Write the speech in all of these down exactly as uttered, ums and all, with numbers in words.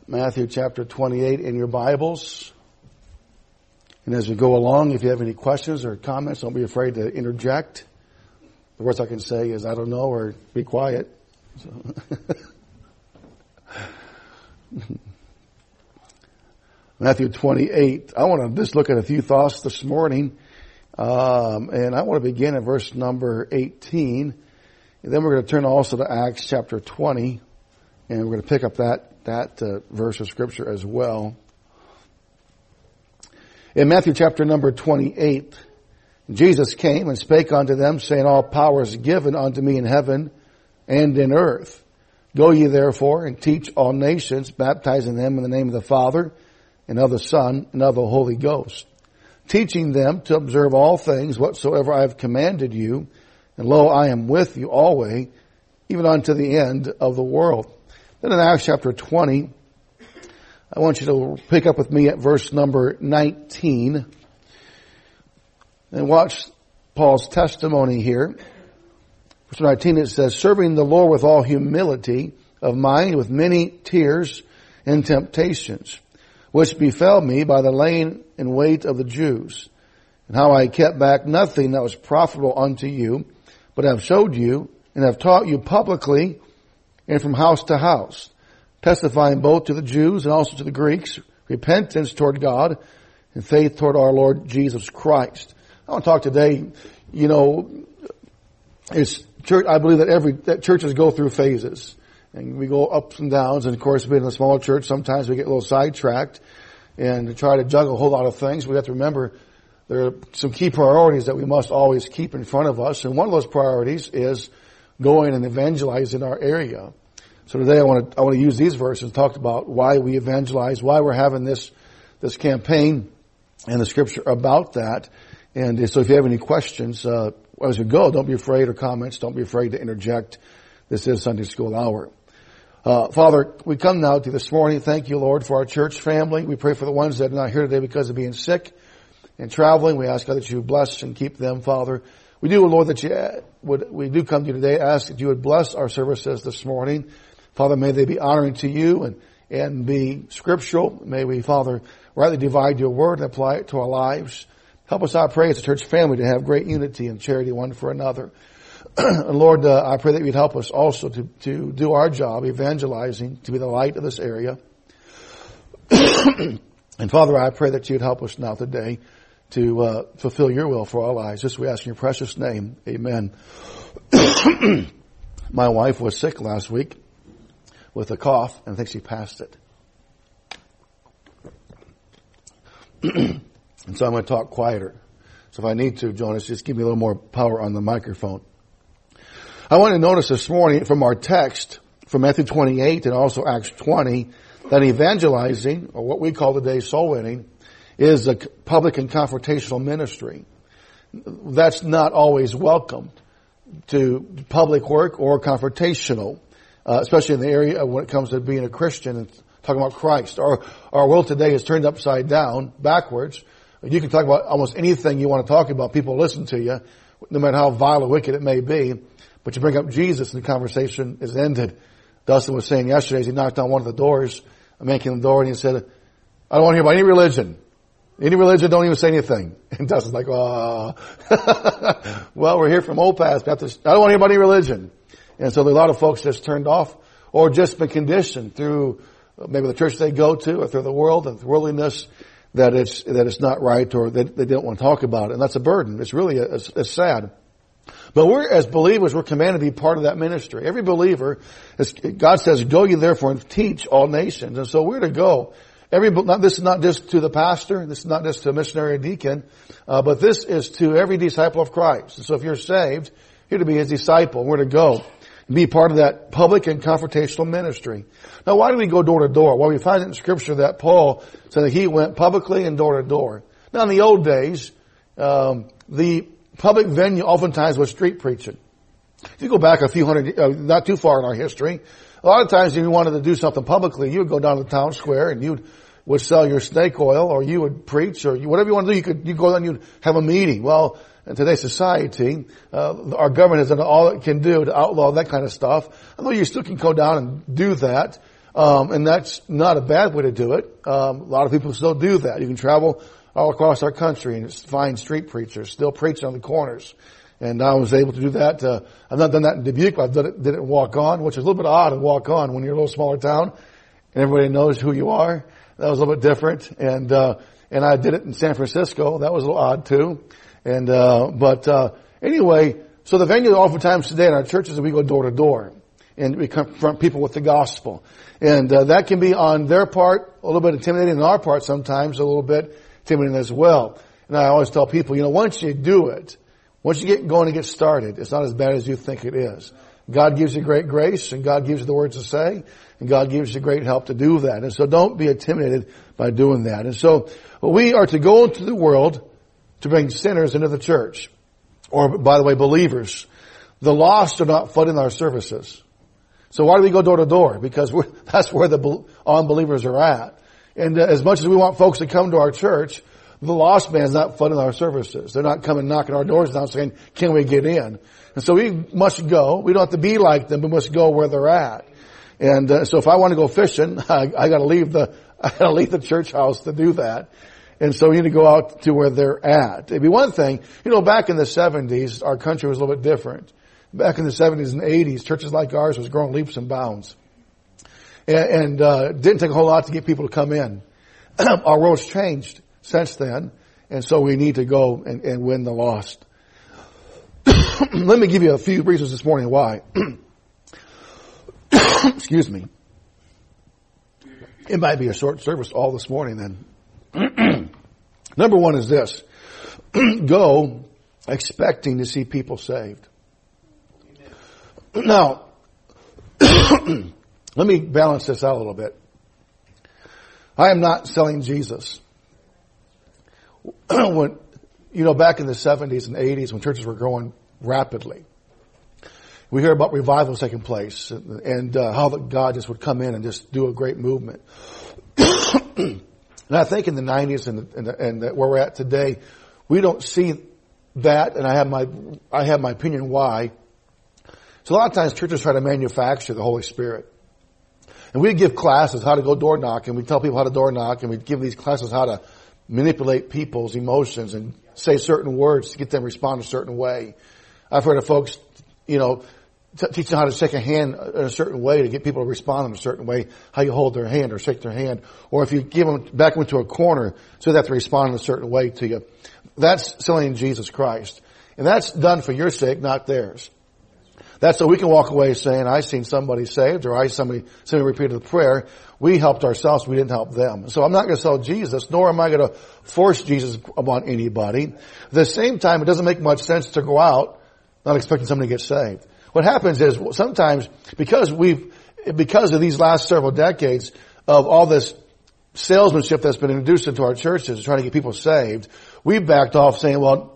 Matthew chapter twenty-eight in your Bibles. And as we go along, if you have any questions or comments, don't be afraid to interject. The worst I can say is, I don't know, or be quiet. So. Matthew twenty-eight. I want to just look at a few thoughts this morning. Um, and I want to begin at verse number eighteen. And then we're going to turn also to Acts chapter twenty. And we're going to pick up that, that uh, verse of Scripture as well. In Matthew chapter number twenty-eight, Jesus came and spake unto them, saying, All power is given unto me in heaven and in earth. Go ye therefore and teach all nations, baptizing them in the name of the Father and of the Son and of the Holy Ghost, teaching them to observe all things whatsoever I have commanded you. And lo, I am with you always, even unto the end of the world. Then in Acts chapter twenty, I want you to pick up with me at verse number nineteen and watch Paul's testimony here. Verse nineteen, it says, Serving the Lord with all humility of mind, with many tears and temptations, which befell me by the laying in wait of the Jews, and how I kept back nothing that was profitable unto you, but have showed you and have taught you publicly and from house to house, testifying both to the Jews and also to the Greeks, repentance toward God and faith toward our Lord Jesus Christ. I want to talk today, you know, it's church, I believe that every, that churches go through phases. And we go ups and downs, and of course being in a small church, sometimes we get a little sidetracked and try to juggle a whole lot of things. We have to remember there are some key priorities that we must always keep in front of us, and one of those priorities is going and evangelizing our area. So today I want to, I want to use these verses and talk about why we evangelize, why we're having this, this campaign and the Scripture about that. And so if you have any questions, uh, as we go, don't be afraid, or comments, don't be afraid to interject. This is Sunday School Hour. Uh, Father, we come now to you this morning. Thank you, Lord, for our church family. We pray for the ones that are not here today because of being sick and traveling. We ask God that you bless and keep them, Father. We do, Lord, that you would, we do come to you today, ask that you would bless our services this morning. Father, may they be honoring to you and, and be scriptural. May we, Father, rightly divide your word and apply it to our lives. Help us, I pray, as a church family to have great unity and charity one for another. And Lord, uh, I pray that you'd help us also to, to do our job, evangelizing, to be the light of this area. And Father, I pray that you'd help us now today to uh, fulfill your will for our lives. This we ask in your precious name. Amen. My wife was sick last week with a cough, and I think she passed it. And so I'm going to talk quieter. So if I need to, Jonas, just give me a little more power on the microphone. I want to notice this morning from our text, from Matthew twenty-eight and also Acts twenty, that evangelizing, or what we call today soul winning, is a public and confrontational ministry. That's not always welcomed to public work or confrontational, uh, especially in the area when it comes to being a Christian and talking about Christ. Our, our world today is turned upside down, backwards. You can talk about almost anything you want to talk about. People listen to you, no matter how vile or wicked it may be. But you bring up Jesus and the conversation is ended. Dustin was saying yesterday as he knocked on one of the doors, a man came to the door and he said, I don't want to hear about any religion. Any religion, don't even say anything. And Dustin's like, oh. Well, we're here from Old Pass Baptist. I don't want to hear about any religion. And so there are a lot of folks just turned off or just been conditioned through maybe the church they go to or through the world and worldliness that it's, that it's not right or that they don't want to talk about it. And that's a burden. It's really, a, it's, it's sad. But we're, as believers, we're commanded to be part of that ministry. Every believer, God says, go ye therefore and teach all nations. And so we're to go. Every, not, this is not just to the pastor. This is not just to a missionary or deacon. Uh, but this is to every disciple of Christ. And so if you're saved, you're to be his disciple. We're to go and be part of that public and confrontational ministry. Now, why do we go door to door? Well, we find in Scripture that Paul said that he went publicly and door to door. Now, in the old days, um, the public venue oftentimes was street preaching. If you go back a few hundred, uh, not too far in our history, a lot of times if you wanted to do something publicly, you would go down to the town square and you would sell your snake oil, or you would preach, or you, whatever you want to do, you could, you go and you'd have a meeting. Well, in today's society, uh, our government has done all it can do to outlaw that kind of stuff. Although you still can go down and do that, Um, and that's not a bad way to do it. Um, a lot of people still do that. You can travel all across our country and find street preachers still preaching on the corners. And I was able to do that. Uh, I've not done that in Dubuque, but I've done it, did it in Walk On, which is a little bit odd in Walk On when you're a little smaller town and everybody knows who you are. That was a little bit different. And, uh, and I did it in San Francisco. That was a little odd too. And, uh, but, uh, anyway, so the venue oftentimes today in our churches is we go door to door and we confront people with the gospel. And, uh, that can be on their part a little bit intimidating, on our part sometimes a little bit intimidating as well. And I always tell people, you know, once you do it, once you get going and get started, it's not as bad as you think it is. God gives you great grace, and God gives you the words to say, and God gives you great help to do that. And so don't be intimidated by doing that. And so we are to go into the world to bring sinners into the church. Or, by the way, believers. The lost are not flooding our services. So why do we go door to door? Because we're, that's where the unbelievers are at. And uh, as much as we want folks to come to our church, the lost man is not flooding our services. They're not coming knocking our doors down saying, can we get in? And so we must go. We don't have to be like them. We must go where they're at. And uh, so if I want to go fishing, I, I got to leave the I got to leave the church house to do that. And so we need to go out to where they're at. It'd be one thing, you know, back in the seventies, our country was a little bit different. Back in the seventies and eighties, churches like ours was growing leaps and bounds, and, and uh, didn't take a whole lot to get people to come in. Our world's changed since then, and so we need to go and, and win the lost. Let me give you a few reasons this morning why. Excuse me. It might be a short service all this morning then. Number one is this. Go expecting to see people saved. Now, let me balance this out a little bit. I am not selling Jesus. When, you know, back in the seventies and eighties when churches were growing rapidly, we hear about revivals taking place and, and uh, how that God just would come in and just do a great movement. And I think in the nineties and, and, and where we're at today, we don't see that. And I have my I have my opinion why. So a lot of times churches try to manufacture the Holy Spirit. And we give classes how to go door knock, and we tell people how to door knock, and we give these classes how to manipulate people's emotions and say certain words to get them to respond a certain way. I've heard of folks, you know, t- teach them how to shake a hand in a certain way to get people to respond in a certain way, how you hold their hand or shake their hand. Or if you give them, back them into a corner, so they have to respond in a certain way to you. That's selling Jesus Christ. And that's done for your sake, not theirs. That's so we can walk away saying, I seen somebody saved, or I somebody, somebody repeated the prayer. We helped ourselves, we didn't help them. So I'm not going to sell Jesus, nor am I going to force Jesus upon anybody. At the same time, it doesn't make much sense to go out not expecting somebody to get saved. What happens is sometimes, because we've, because of these last several decades of all this salesmanship that's been introduced into our churches to try to get people saved, we've backed off saying, well,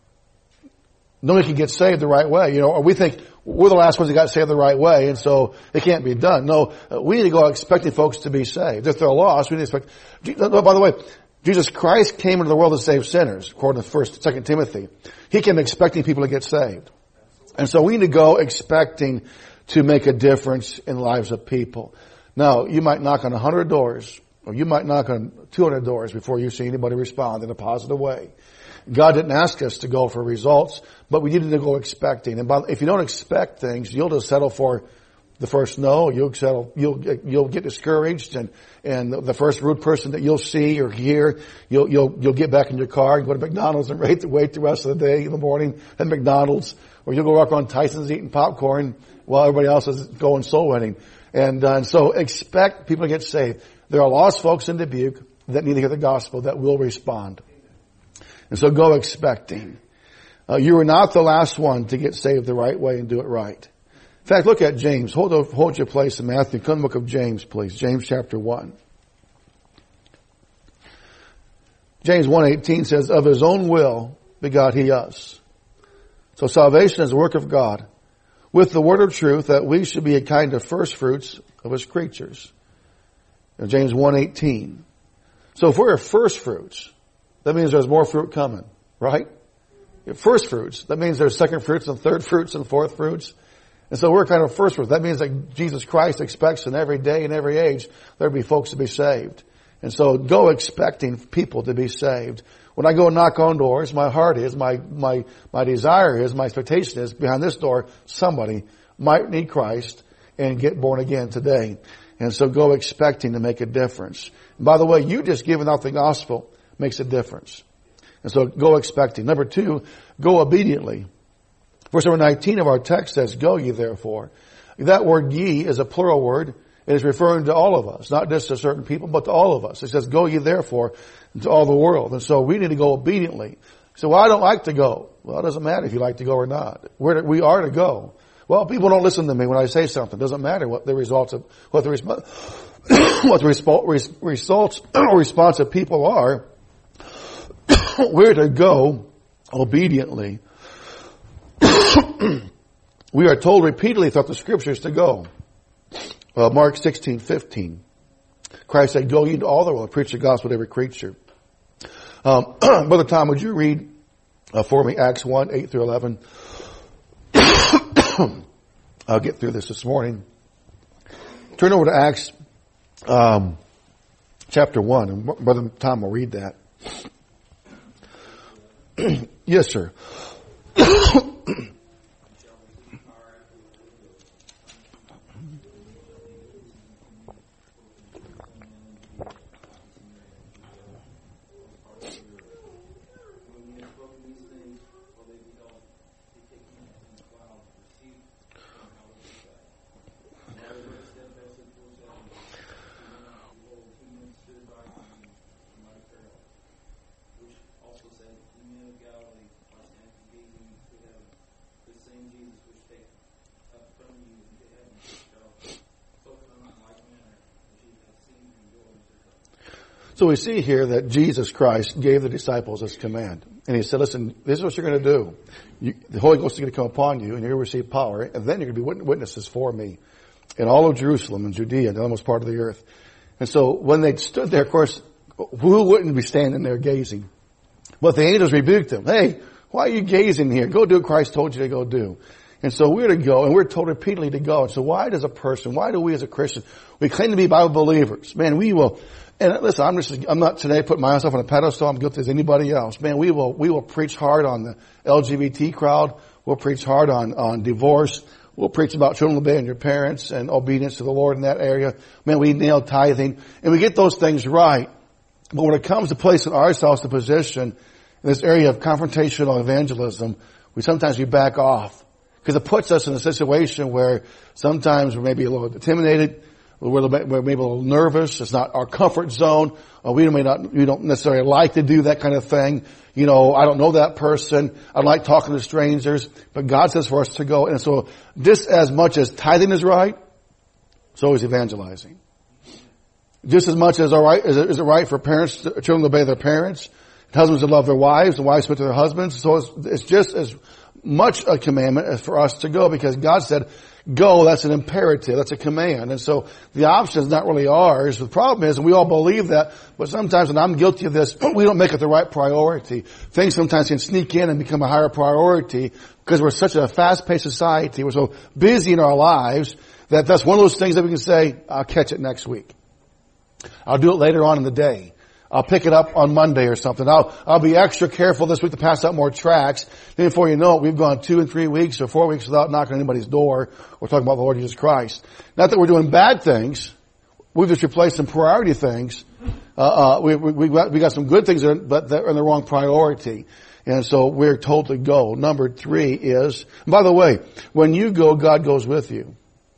nobody can get saved the right way, you know, or we think we're the last ones that got saved the right way, and so it can't be done. No, we need to go expecting folks to be saved. If they're lost, we need to expect. By the way, Jesus Christ came into the world to save sinners, according to First, Second Timothy. He came expecting people to get saved, and so we need to go expecting to make a difference in the lives of people. Now, you might knock on a hundred doors, or you might knock on two hundred doors before you see anybody respond in a positive way. God didn't ask us to go for results, but we needed to go expecting. And by, if you don't expect things, you'll just settle for the first no. You'll settle. You'll you'll get discouraged, and and the first rude person that you'll see or hear, you'll you'll you'll get back in your car and go to McDonald's and wait to wait the rest of the day in the morning at McDonald's, or you'll go walk around Tyson's eating popcorn while everybody else is going soul winning. And uh, and so expect people to get saved. There are lost folks in Dubuque that need to hear the gospel that will respond. And so go expecting. Uh, you are not the last one to get saved the right way and do it right. In fact, look at James. Hold, hold your place in Matthew. Come to the book of James, please. James chapter one. James one eighteen says, of his own will begot he us. So salvation is the work of God, with the word of truth, that we should be a kind of first fruits of his creatures. Now, James one eighteen. So if we're first fruits, that means there's more fruit coming, right? First fruits, that means there's second fruits and third fruits and fourth fruits. And so we're kind of first ones. That means that Jesus Christ expects in every day and every age there be folks to be saved. And so go expecting people to be saved. When I go and knock on doors, my heart is, my, my, my desire is, my expectation is, behind this door, somebody might need Christ and get born again today. And so go expecting to make a difference. And by the way, you just giving out the gospel makes a difference. And so go expecting. Number two, go obediently. Verse number nineteen of our text says, go ye therefore. That word ye is a plural word. It is referring to all of us, not just to certain people, but to all of us. It says, go ye therefore into all the world. And so we need to go obediently. So, well, I don't like to go. Well, it doesn't matter if you like to go or not. We're to, we are to go. Well, people don't listen to me when I say something. It doesn't matter what the results of, what the, resp- what the resp- results or response of people are. We're to go obediently. We are told repeatedly throughout the scriptures to go. Uh, Mark sixteen fifteen. Christ said, go ye into all the world, preach the gospel to every creature. Um, Brother Tom, would you read uh, for me Acts one, eight through eleven? I'll get through this this morning. Turn over to Acts um, chapter one, and Brother Tom will read that. Yes, sir. So we see here that Jesus Christ gave the disciples this command. And he said, listen, this is what you're going to do. You, the Holy Ghost is going to come upon you, and you're going to receive power, and then you're going to be witnesses for me in all of Jerusalem and Judea and the uttermost part of the earth. And so when they stood there, of course, who wouldn't be standing there gazing? But the angels rebuked them. Hey, why are you gazing here? Go do what Christ told you to go do. And so we're to go, and we're told repeatedly to go. And so why does a person, why do we as a Christian, we claim to be Bible believers? Man, we will, and listen, I'm just, I'm not today putting myself on a pedestal. I'm guilty as anybody else. Man, we will, we will preach hard on the L G B T crowd. We'll preach hard on, on divorce. We'll preach about children obeying your parents and obedience to the Lord in that area. Man, we nail tithing, and we get those things right. But when it comes to placing ourselves in a position in this area of confrontational evangelism, we sometimes we back off. Because it puts us in a situation where sometimes we're maybe a little intimidated, we're, bit, we're maybe a little nervous. It's not our comfort zone. Or we may not, we don't necessarily like to do that kind of thing. You know, I don't know that person. I like talking to strangers. But God says for us to go. And so just as much as tithing is right, so is evangelizing. Just as much as all right, is it, is it right for parents, children to obey their parents, husbands to love their wives, and wives to their husbands. So it's, it's just as much a commandment as for us to go, because God said, go, that's an imperative, that's a command. And so the option is not really ours. The problem is, and we all believe that, but sometimes, and I'm guilty of this, we don't make it the right priority. Things sometimes can sneak in and become a higher priority because we're such a fast-paced society. We're so busy in our lives that that's one of those things that we can say, I'll catch it next week. I'll do it later on in the day. I'll pick it up on Monday or something. I'll, I'll be extra careful this week to pass out more tracts. Then before you know it, we've gone two and three weeks or four weeks without knocking on anybody's door or talking about the Lord Jesus Christ. Not that we're doing bad things. We've just replaced some priority things. Uh, uh, we, we, we got, we got some good things, but they're in the wrong priority. And so we're told to go. Number three is, and by the way, when you go, God goes with you.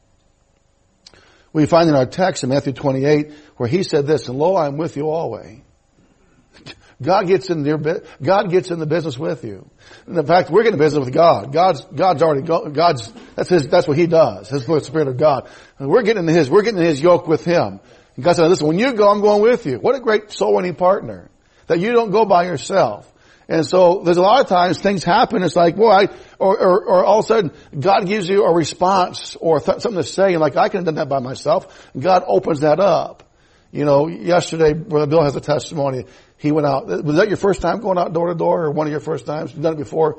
We find in our text in Matthew twenty-eight where he said this, and lo, I am with you always. God gets in your, God gets in the business with you. And in fact, we're getting business with God. God's, God's already, go, God's, that's his, that's what he does. His Spirit of God. And we're getting in his, we're getting in his yoke with him. And God said, listen, when you go, I'm going with you. What a great soul winning partner. That you don't go by yourself. And so there's a lot of times things happen. It's like, boy, I, or, or, or all of a sudden God gives you a response or th- something to say. And like, I could have done that by myself. And God opens that up. You know, yesterday, Brother Bill has a testimony. He went out. Was that your first time going out door to door, or one of your first times? You've done it before.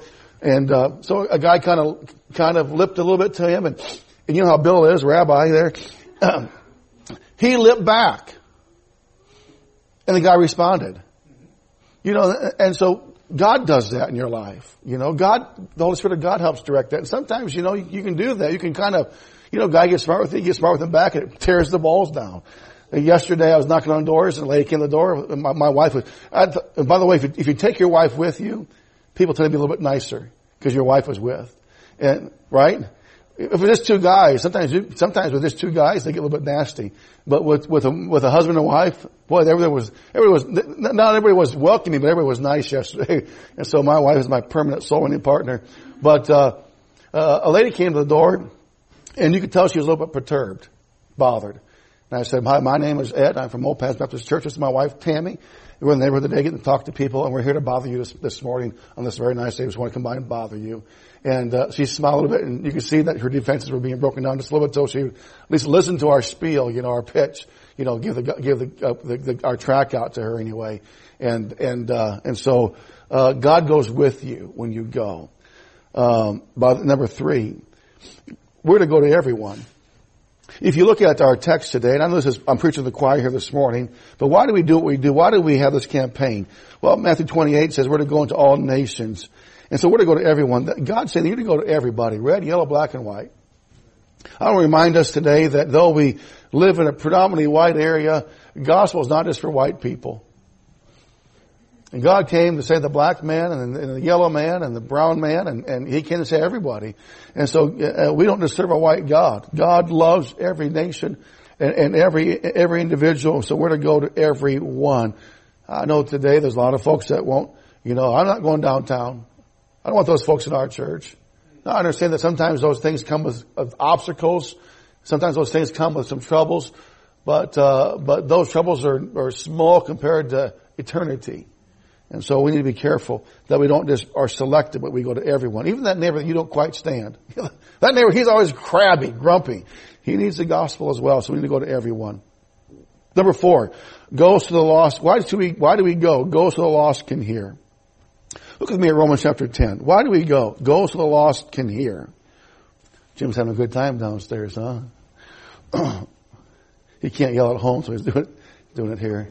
And, uh, so a guy kind of, kind of lipped a little bit to him, and, and you know how Bill is, rabbi there. Um, he lipped back. And the guy responded. You know, and so God does that in your life. You know, God, the Holy Spirit of God helps direct that. And sometimes, you know, you, you can do that. You can kind of, you know, guy gets smart with you, you get smart with him back, and it tears the balls down. And yesterday I was knocking on doors, and a lady came to the door, and my, my wife was, I, and by the way, if you, if you take your wife with you, people tend to be a little bit nicer, because your wife was with. And, right? If it's just two guys, sometimes, sometimes with just two guys, they get a little bit nasty. But with, with a, with a husband and wife, boy, everybody was, everybody was, not everybody was welcoming, but everybody was nice yesterday. And so my wife is my permanent soul winning partner. But, uh, uh, a lady came to the door, and you could tell she was a little bit perturbed, bothered. And I said, hi, my name is Ed. I'm from Old Paths Baptist Church. This is my wife, Tammy. We're in the neighborhood today getting to talk to people, and we're here to bother you this, this morning on this very nice day. We just want to come by and bother you. And uh, she smiled a little bit, and you could see that her defenses were being broken down just a little bit, so she would at least listen to our spiel, you know, our pitch, you know, give the give the, uh, the, the our track out to her anyway. And and uh, and so uh, God goes with you when you go. Um, but number three, we're to go to everyone. If you look at our text today, and I know this is, I'm preaching to the choir here this morning, but why do we do what we do? Why do we have this campaign? Well, Matthew twenty-eight says we're to go into all nations. And so we're to go to everyone. God said you're to go to everybody, red, yellow, black, and white. I want to remind us today that though we live in a predominantly white area, the gospel is not just for white people. And God came to save the black man and the yellow man and the brown man, and, and He came to save everybody. And so uh, we don't just serve a white God. God loves every nation and, and every every individual, so we're to go to every one. I know today there's a lot of folks that won't, you know, I'm not going downtown. I don't want those folks in our church. Now, I understand that sometimes those things come with, with obstacles. Sometimes those things come with some troubles. But uh but those troubles are, are small compared to eternity. And so we need to be careful that we don't just are selective, but we go to everyone. Even that neighbor that you don't quite stand. That neighbor, he's always crabby, grumpy. He needs the gospel as well, so we need to go to everyone. Number four, goes to the lost. Why do we, why do we go? Goes so the lost can hear. Look with me at Romans chapter ten. Why do we go? Goes so the lost can hear. Jim's having a good time downstairs, huh? He can't yell at home, so he's doing it, doing it here.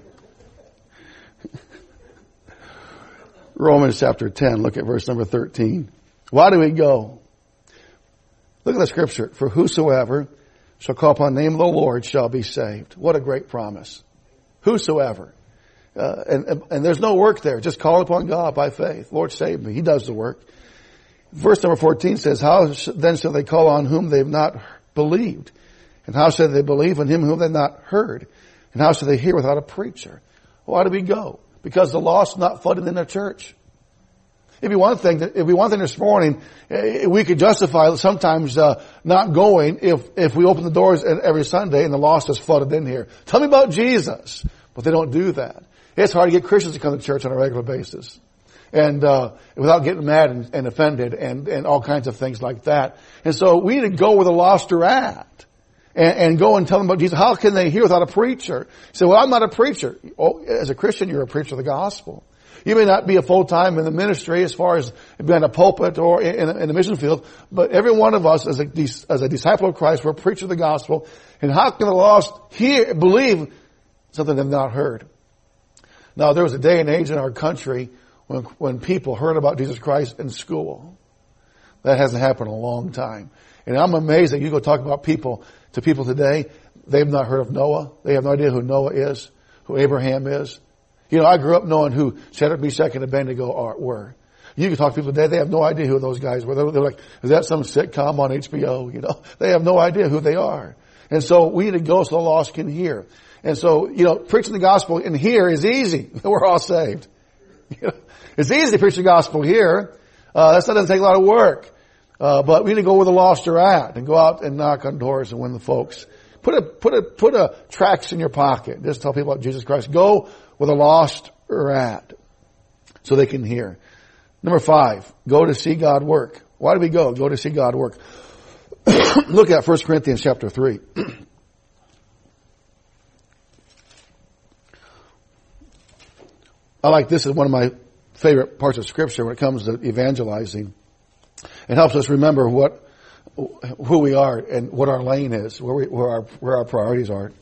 Romans chapter ten, look at verse number thirteen. Why do we go? Look at the scripture. For whosoever shall call upon the name of the Lord shall be saved. What a great promise. Whosoever. Uh, and, and there's no work there. Just call upon God by faith. Lord, save me. He does the work. Verse number fourteen says, how then shall they call on whom they've not believed? And how shall they believe in him whom they've not heard? And how shall they hear without a preacher? Why do we go? Because the lost not flooded in the church. If you one thing, if we one thing this morning, we could justify sometimes uh, not going if if we open the doors every Sunday and the lost is flooded in here. Tell me about Jesus, but they don't do that. It's hard to get Christians to come to church on a regular basis, and uh without getting mad and, and offended and and all kinds of things like that. And so we need to go where the lost are at. And, and go and tell them about Jesus. How can they hear without a preacher? You say, well, I'm not a preacher. Oh, as a Christian, you're a preacher of the gospel. You may not be a full-time in the ministry as far as being a pulpit or in a, in a mission field, but every one of us as a, as a disciple of Christ, we're a preacher of the gospel. And how can the lost hear, believe something they've not heard? Now, there was a day and age in our country when, when people heard about Jesus Christ in school. That hasn't happened in a long time. And I'm amazed that you go talk about people to people today, they've not heard of Noah. They have no idea who Noah is, who Abraham is. You know, I grew up knowing who Shadrach, Meshach, and Abednego are, were. You can talk to people today, they have no idea who those guys were. They're, they're like, is that some sitcom on H B O? You know, they have no idea who they are. And so we need to go so the lost can hear. And so, you know, preaching the gospel in here is easy. We're all saved. You know, it's easy to preach the gospel here. Uh, that doesn't take a lot of work. Uh, but we need to go where the lost are at and go out and knock on doors and win the folks. Put a, put a, put a tracts in your pocket. Just tell people about Jesus Christ. Go where the lost are at so they can hear. Number five, go to see God work. Why do we go? Go to see God work. Look at First Corinthians chapter three. I like this is one of my favorite parts of scripture when it comes to evangelizing. It helps us remember what, who we are and what our lane is, where we, where our, where our priorities are.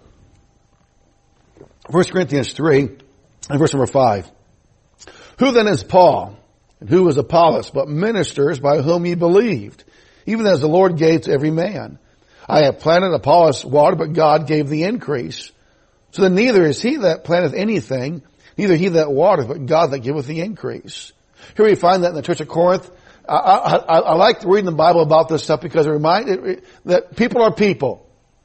First Corinthians three and verse number five. Who then is Paul? And who is Apollos? But ministers by whom ye believed, even as the Lord gave to every man. I have planted, Apollos watered, but God gave the increase. So then neither is he that planteth anything, neither he that watereth, but God that giveth the increase. Here we find that in the church of Corinth. I, I, I like reading the Bible about this stuff because it reminds it, that people are people.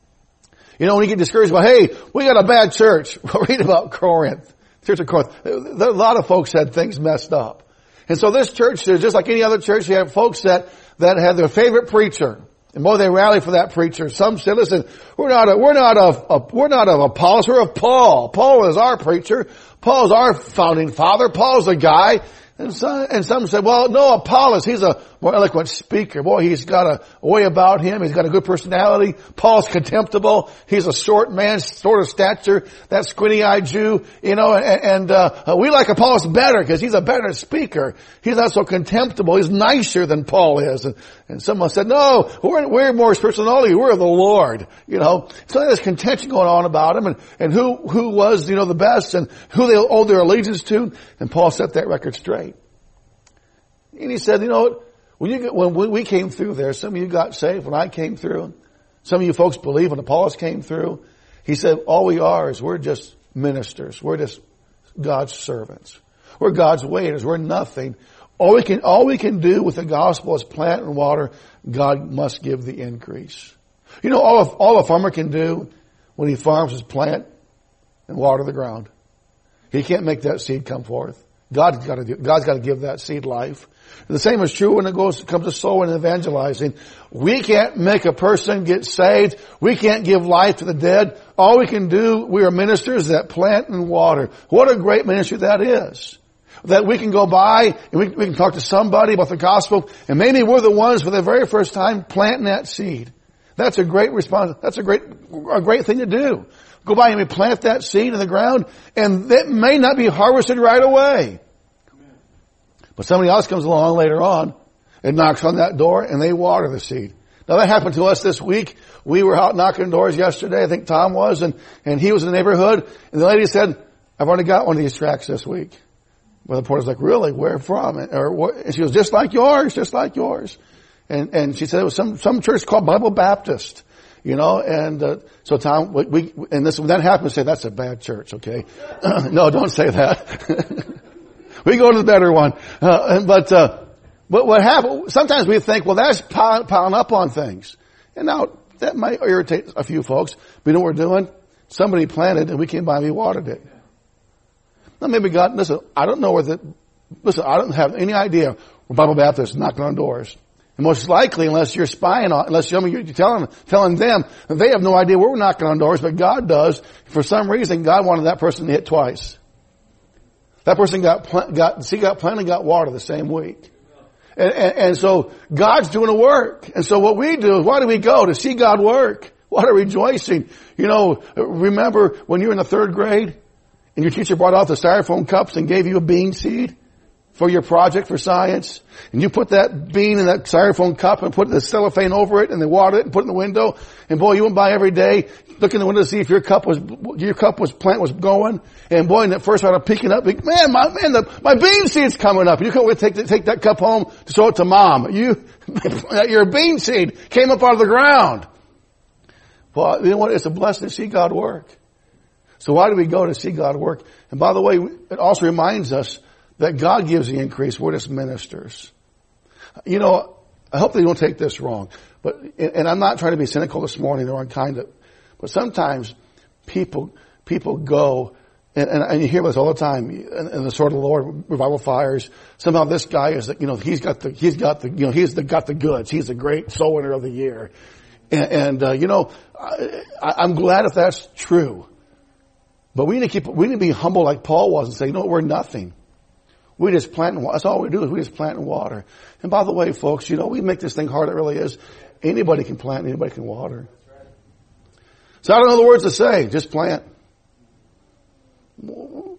You know, when you get discouraged about, hey, we got a bad church. We'll read about Corinth, church of Corinth. A lot of folks had things messed up. And so this church, just like any other church, you have folks that, that have their favorite preacher. And boy, they rally for that preacher. Some say, listen, we're not a, we're not of, a, we're not of Apollos, we're of Paul. Paul is our preacher. Paul's our founding father. Paul's the guy. And some, and some say, well, no, Apollos, he's a more eloquent speaker. Boy, he's got a way about him. He's got a good personality. Paul's contemptible. He's a short man, short of stature, that squinty-eyed Jew, you know, and, and uh, we like Apollos better because he's a better speaker. He's not so contemptible. He's nicer than Paul is. And, and someone said, no, we're, we're more spiritual than all of you. We're the Lord, you know. So there's contention going on about him and, and who, who was, you know, the best and who they owed their allegiance to. And Paul set that record straight. And he said, you know, when you get, when we came through there, some of you got saved when I came through. Some of you folks believe when Apollos came through. He said, all we are is we're just ministers. We're just God's servants. We're God's waiters. We're nothing. All we can, all we can do with the gospel is plant and water. God must give the increase. You know, all, of, all a farmer can do when he farms is plant and water the ground. He can't make that seed come forth. God's got to do, God's got to give that seed life. The same is true when it goes, comes to sowing and evangelizing. We can't make a person get saved. We can't give life to the dead. All we can do, we are ministers that plant and water. What a great ministry that is. That we can go by and we, we can talk to somebody about the gospel and maybe we're the ones for the very first time planting that seed. That's a great response. That's a great, a great thing to do. Go by and we plant that seed in the ground and it may not be harvested right away. But somebody else comes along later on and knocks on that door and they water the seed. Now that happened to us this week. We were out knocking doors yesterday. I think Tom was and, and he was in the neighborhood and the lady said, I've already got one of these tracts this week. Well, the porter's like, really? Where from? Or what? And she goes, just like yours, just like yours. And, and she said it was some, some church called Bible Baptist. You know, and, uh, so Tom, we, we, and this, when that happens, say, that's a bad church, okay? No, don't say that. We go to the better one. Uh, but, uh, but what happens, sometimes we think, well, that's piling, piling up on things. And now, that might irritate a few folks. But you know what we're doing? Somebody planted and we came by and we watered it. Now maybe God, listen, I don't know where the, listen, I don't have any idea where Bible Baptists knocking on doors. And most likely, unless you're spying on, unless you're telling, telling them, they have no idea where we're knocking on doors, but God does. For some reason, God wanted that person to hit twice. That person got, got, see, got planted and got water the same week. And, and, and so God's doing a work. And so what we do is, why do we go? To see God work. What a rejoicing. You know, remember when you were in the third grade and your teacher brought out the styrofoam cups and gave you a bean seed for your project for science, and you put that bean in that styrofoam cup and put the cellophane over it and then water it and put it in the window, and boy, you went by every day, look in the window to see if your cup was, your cup was, plant was going, and boy, and at first started picking up, like, man, my, man, the, my bean seed's coming up, and you couldn't take, take that cup home to show it to mom. You, your bean seed came up out of the ground. Well, you know what? It's a blessing to see God work. So why do we go to see God work? And by the way, it also reminds us that God gives the increase. We're just ministers. You know, I hope they don't take this wrong. But, and I'm not trying to be cynical this morning or unkind, but sometimes people, people go, and, and, and you hear this all the time, in, in the Sword of the Lord, revival fires. Somehow this guy is, you know, he's got the, he's got the, you know, he's the, got the goods. He's the great soul winner of the year. And, and uh, you know, I, I'm glad if that's true. But we need to keep, we need to be humble like Paul was and say, you know, we're nothing. We just plant and water. That's all we do is we just plant and water. And by the way, folks, you know, we make this thing hard. It really is. Anybody can plant, anybody can water. So I don't know the words to say. Just plant.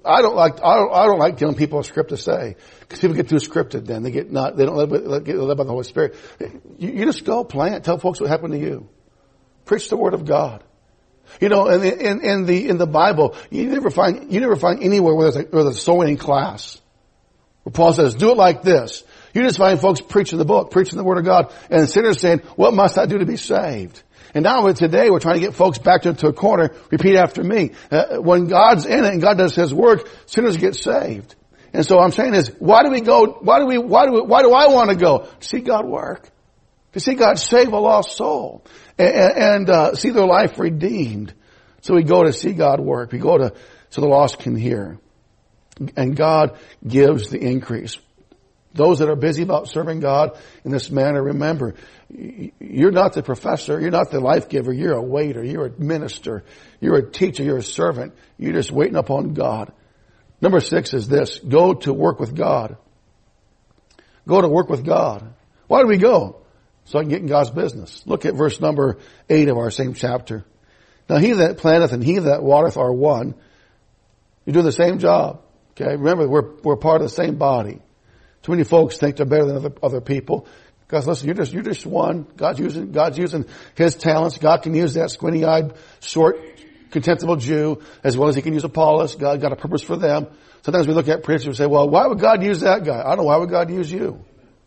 I don't like, I don't, I don't like telling people a script to say. Because people get too scripted then. They get not, they don't live, by- get led by the Holy Spirit. You, you just go plant. Tell folks what happened to you. Preach the Word of God. You know, in, in, in the, in the Bible, you never find, you never find anywhere where there's a, where there's a soul winning class. Where Paul says, do it like this. You just find folks preaching the book, preaching the Word of God, and sinners saying, what must I do to be saved? And now today we're trying to get folks back into a corner. Repeat after me. Uh, when God's in it and God does His work, sinners get saved. And so I'm saying is, why do we go, why do we, why do we, why do I want to go? To see God work. To see God save a lost soul. And, and uh, see their life redeemed. So we go to see God work. We go to, so the lost can hear. And God gives the increase. Those that are busy about serving God in this manner, remember, you're not the professor, you're not the life giver, you're a waiter, you're a minister, you're a teacher, you're a servant. You're just waiting upon God. Number six is this, go to work with God. Go to work with God. Why do we go? So I can get in God's business. Look at verse number eight of our same chapter. Now he that planteth and he that watereth are one. You're doing the same job. Okay, remember we're we're part of the same body. Too many folks think they're better than other other people. Guys, listen, you're just you're just one. God's using God's using His talents. God can use that squinty-eyed, short, contemptible Jew as well as He can use Apollos. God got a purpose for them. Sometimes we look at preachers and say, "Well, why would God use that guy?" I don't know. Why would God use you?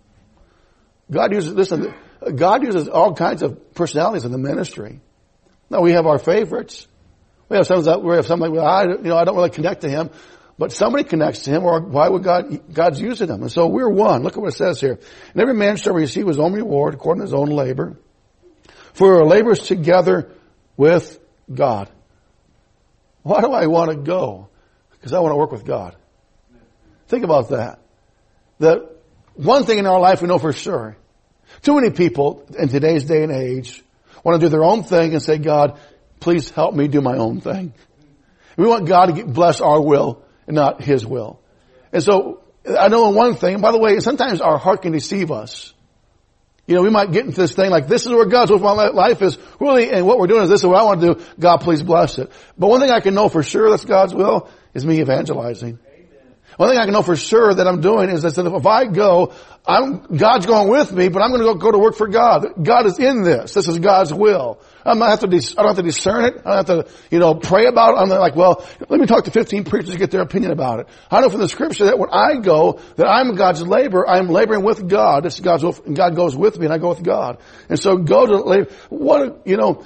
God uses listen. God uses all kinds of personalities in the ministry. Now we have our favorites. We have some that we have some like well, I you know I don't really connect to him. But somebody connects to him, or why would God, God's using him? And so we're one. Look at what it says here. And every man shall receive his own reward according to his own labor. For our labors together with God. Why do I want to go? Because I want to work with God. Think about that. The one thing in our life we know for sure. Too many people in today's day and age want to do their own thing and say, God, please help me do my own thing. We want God to get, bless our will and not His will. And so, I know one thing, and by the way, sometimes our heart can deceive us. You know, we might get into this thing like, this is where God's will for my life is, really, and what we're doing is this is what I want to do. God, please bless it. But one thing I can know for sure that's God's will is me evangelizing. One thing I can know for sure that I'm doing is that if I go, I'm, God's going with me, but I'm going to go, go to work for God. God is in this. This is God's will. I'm not have to, dis, I don't have to discern it. I don't have to, you know, pray about it. I'm not like, well, let me talk to fifteen preachers to get their opinion about it. I know from the scripture that when I go, that I'm God's labor. I'm laboring with God. This is God's will, and God goes with me and I go with God. And so go to labor. What, you know,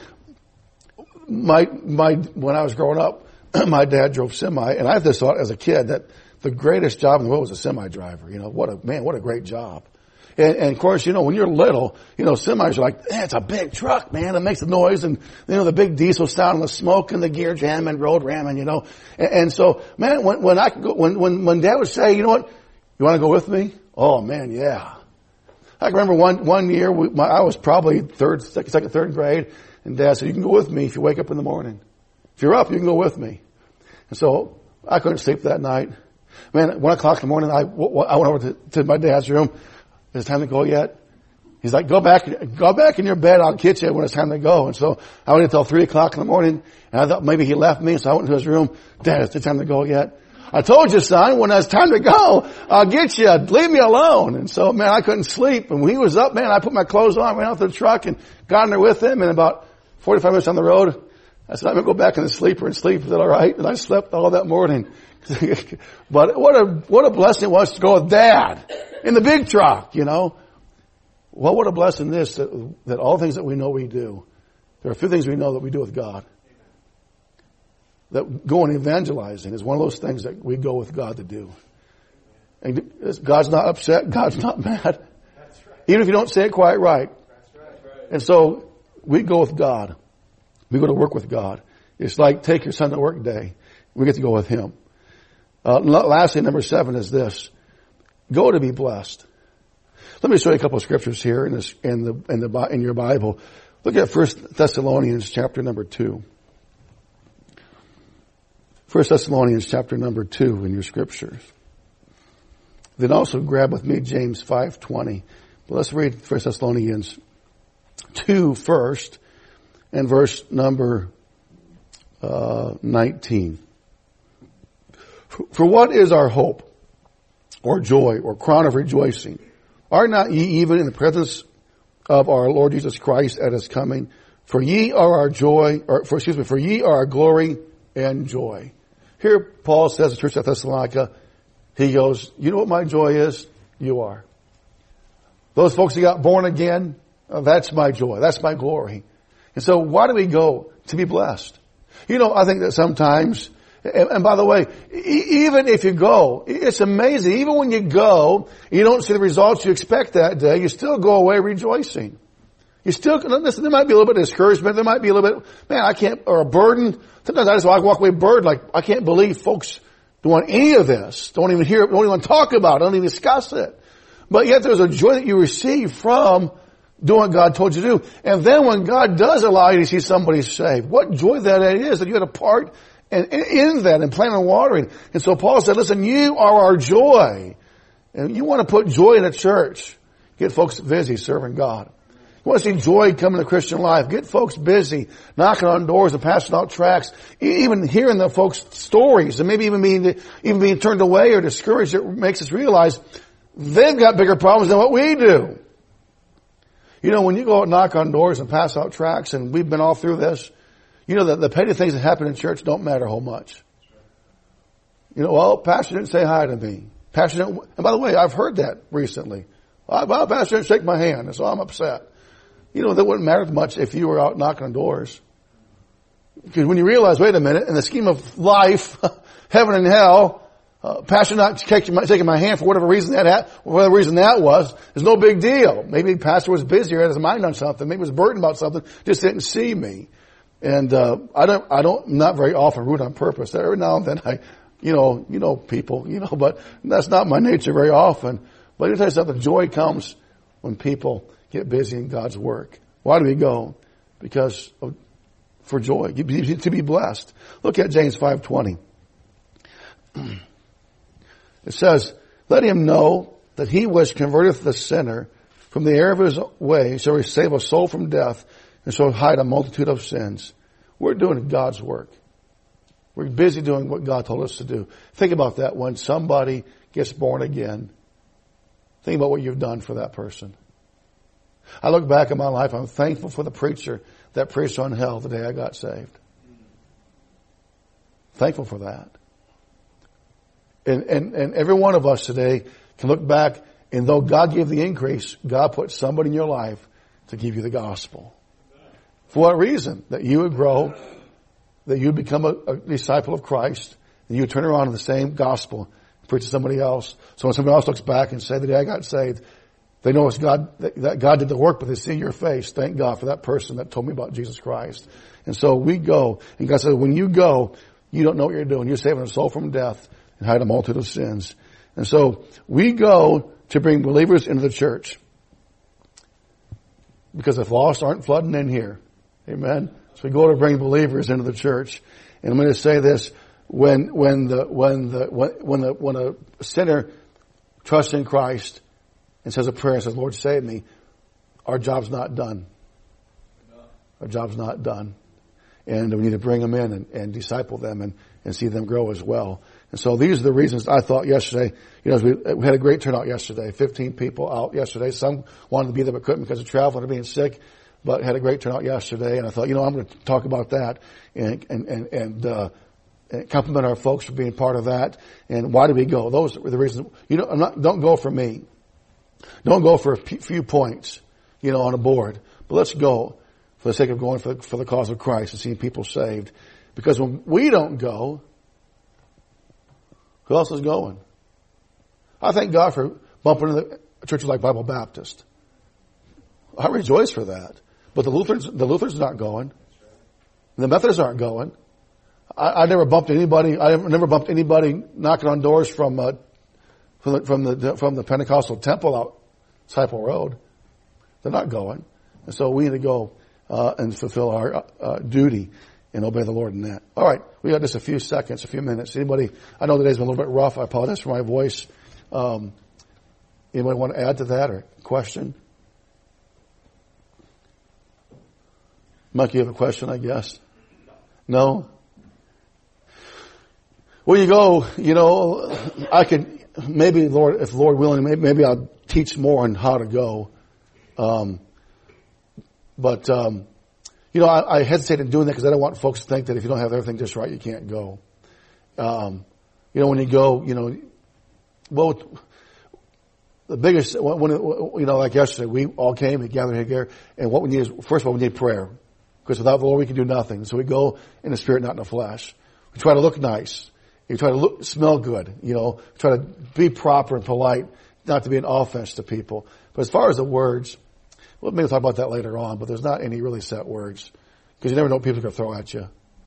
my, my, when I was growing up, my dad drove semi, and I just thought as a kid that the greatest job in the world was a semi driver. You know, what a, man, what a great job. And, and of course, you know, when you're little, you know, semis are like, eh, it's a big truck, man. It makes the noise and, you know, the big diesel sound and the smoke and the gear jamming, road ramming, you know. And, and so, man, when, when I could go, when, when, when Dad would say, you know what, you want to go with me? Oh man, yeah. I can remember one, one year, we, my, I was probably third, second, second, third grade, and Dad said, you can go with me if you wake up in the morning. If you're up, you can go with me. And so, I couldn't sleep that night. Man, one o'clock in the morning, I, I went over to, to my dad's room. Is it time to go yet? He's like, go back, go back in your bed. I'll get you when it's time to go. And so I waited until three o'clock in the morning, and I thought maybe he left me. So I went into his room. Dad, is it time to go yet? I told you, son, when it's time to go, I'll get you. Leave me alone. And so, man, I couldn't sleep. And when he was up, man, I put my clothes on, went out to the truck, and got in there with him. And about forty-five minutes on the road, I said, I'm going to go back in the sleeper and sleep. Is that all right? And I slept all that morning. But what a, what a blessing it was to go with Dad in the big truck, you know. Well, what a blessing this, that, that all things that we know we do, there are a few things we know that we do with God. That going evangelizing is one of those things that we go with God to do. And God's not upset, God's not mad. That's right. Even if you don't say it quite right. That's right. And so we go with God. We go to work with God. It's like take your son to work day. We get to go with Him. Uh, lastly, number seven is this. Go to be blessed. Let me show you a couple of scriptures here in this, in the, in the, in your Bible. Look at First Thessalonians chapter number two. First Thessalonians chapter number two in your scriptures. Then also grab with me James five twenty. But let's read First Thessalonians two first and verse number, uh, nineteen. For what is our hope, or joy, or crown of rejoicing? Are not ye even in the presence of our Lord Jesus Christ at his coming? For ye are our joy, or for, excuse me, for ye are our glory and joy. Here Paul says to the church at Thessalonica, he goes, you know what my joy is? You are. Those folks who got born again, uh, that's my joy. That's my glory. And so why do we go? To be blessed. You know, I think that sometimes, and, and by the way, e- even if you go, it's amazing. Even when you go, you don't see the results you expect that day, you still go away rejoicing. You still, listen, there might be a little bit of discouragement. There might be a little bit, man, I can't, or a burden. Sometimes I just walk away burdened, like, I can't believe folks don't want any of this. Don't even hear it, don't even talk about it, don't even discuss it. But yet there's a joy that you receive from doing what God told you to do. And then when God does allow you to see somebody saved, what joy that is, that you had a part in, in that and planting and watering. And so Paul said, listen, you are our joy. And you want to put joy in a church. Get folks busy serving God. You want to see joy come in the Christian life. Get folks busy, knocking on doors and passing out tracts. Even hearing the folks' stories and maybe even being, even being turned away or discouraged, it makes us realize they've got bigger problems than what we do. You know, when you go out and knock on doors and pass out tracts, and we've been all through this, you know that the petty things that happen in church don't matter how much. You know, well, pastor didn't say hi to me. Pastor didn't, and by the way, I've heard that recently. Well, well, pastor didn't shake my hand, and so I'm upset. You know, that wouldn't matter much if you were out knocking on doors. Because when you realize, wait a minute, in the scheme of life, heaven and hell, Uh, pastor not taking my, taking my hand for whatever reason that had, whatever reason that was, is no big deal. Maybe the pastor was busy or had his mind on something. Maybe was burdened about something, just didn't see me. And, uh, I don't, I don't, not very often rude on purpose. Every now and then I, you know, you know people, you know, but that's not my nature very often. But let me tell you something, joy comes when people get busy in God's work. Why do we go? Because of, for joy, to be blessed. Look at James five twenty. It says, let him know that he which converteth the sinner from the error of his way shall save a soul from death and shall hide a multitude of sins. We're doing God's work. We're busy doing what God told us to do. Think about that when somebody gets born again. Think about what you've done for that person. I look back at my life, I'm thankful for the preacher that preached on hell the day I got saved. Thankful for that. And, and, and every one of us today can look back, and though God gave the increase, God put somebody in your life to give you the gospel. For what reason? That you would grow, that you would become a, a disciple of Christ, and you would turn around to the same gospel and preach to somebody else. So when somebody else looks back and say, the day I got saved, they know it's God, that God did the work, but they see your face. Thank God for that person that told me about Jesus Christ. And so we go, and God said, when you go, you don't know what you're doing. You're saving a soul from death and hide a multitude of sins. And so we go to bring believers into the church. Because if lost aren't flooding in here. Amen. So we go to bring believers into the church. And I'm going to say this, when, when the, when the, when, when the, when a sinner trusts in Christ and says a prayer and says, Lord, save me, our job's not done. Our job's not done. And we need to bring them in and, and disciple them and, and see them grow as well. And so these are the reasons I thought yesterday, you know, we, we had a great turnout yesterday, fifteen people out yesterday. Some wanted to be there but couldn't because of travel and being sick, but had a great turnout yesterday. And I thought, you know, I'm going to talk about that and, and, and, and, uh, and compliment our folks for being part of that. And why do we go? Those are the reasons. You know, I'm not, don't go for me. Don't go for a few points, you know, on a board, but let's go for the sake of going for the, for the cause of Christ and seeing people saved. Because when we don't go, who else is going? I thank God for bumping into churches like Bible Baptist. I rejoice for that. But the Lutherans, the Lutherans are not going. The Methodists aren't going. I, I never bumped anybody. I never bumped anybody knocking on doors from uh, from the, from the from the Pentecostal temple out Disciple Road. They're not going, and so we need to go uh, and fulfill our uh, duty and obey the Lord in that. All right, we got just a few seconds, a few minutes. Anybody? I know today's been a little bit rough. I apologize for my voice. Um, anybody want to add to that or question? Mike, you have a question, I guess? No? Well, you go, you know, I could, maybe Lord, if Lord willing, maybe, maybe I'll teach more on how to go. Um, but, um, you know, I, I hesitate in doing that because I don't want folks to think that if you don't have everything just right, you can't go. Um, you know, when you go, you know, well, the biggest, when, you know, like yesterday, we all came, we gathered here, and what we need is, first of all, we need prayer. Because without the Lord, we can do nothing. So we go in the spirit, not in the flesh. We try to look nice. You try to look, smell good, you know, try to be proper and polite, not to be an offense to people. But as far as the words, well, maybe we'll talk about that later on, but there's not any really set words. Because you never know what people are going to throw at you.